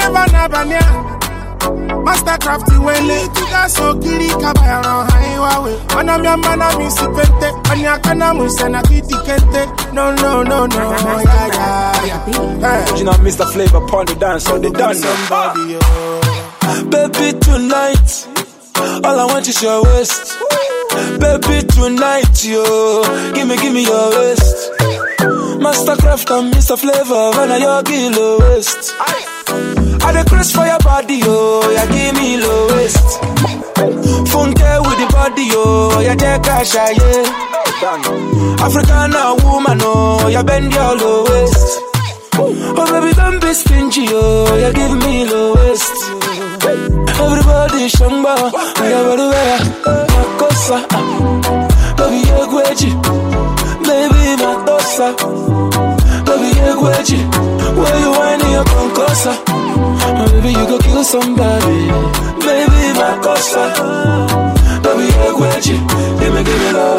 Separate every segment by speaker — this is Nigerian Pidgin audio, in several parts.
Speaker 1: never Master crafty when they took us so kiri kabaya on highway. When I'm your man, I'm insipente. When you're gonna move, and I kitty kente. No, yeah.
Speaker 2: You know, Mr. Flavor upon the dance, so they done somebody. Baby, tonight, all I want is your waist. Baby, tonight, yo, give me your waist. Mastercraft and Mr. Flavor, when I your kilo waist. I the craze for your body, oh, yeah, give me low waist. Funke with the body, oh, yeah, take cash, yeah. African woman, oh, yeah, bend your low waist. Oh, baby, don't be stingy, oh, yeah, give me low waist. Everybody shamba, yeah, everywhere. Makosa, baby, you're Gucci. Baby, Matosa, baby, you're Gucci. Where you whining your concosa? Baby, you go kill somebody. Baby, Makosa, baby, you're Gucci. Give me love.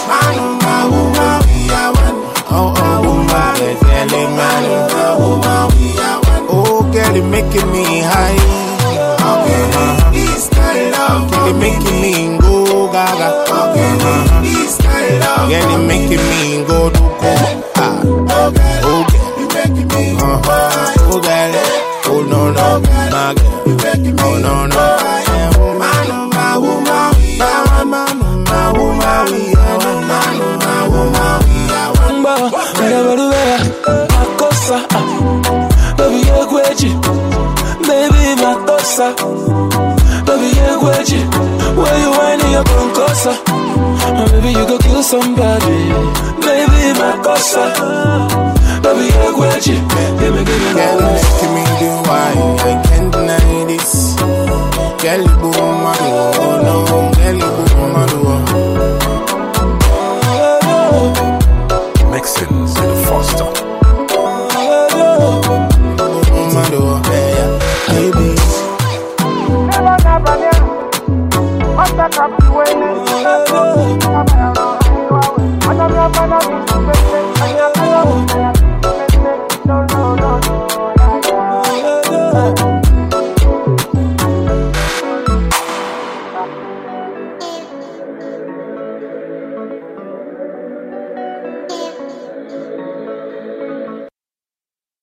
Speaker 1: Oh, girl, it making me high. Girl, it making me go gaga. Girl, it making me go do go. Oh, girl, you making me oh, girl, oh no, my girl, you making me oh no.
Speaker 2: Baby, you're Gucci. Baby, Matosa. Baby, you're Gucci. Where you whining your concosa? Baby, you go kill somebody. Baby, Matosa. Baby, you're Gucci. Give me
Speaker 1: girl,
Speaker 2: love.
Speaker 1: making me do why I can't deny this. Girl, boom, my oh no, girl, boom, my
Speaker 3: Mixing in the Foster.
Speaker 1: baby.
Speaker 4: Never, Master Crafty when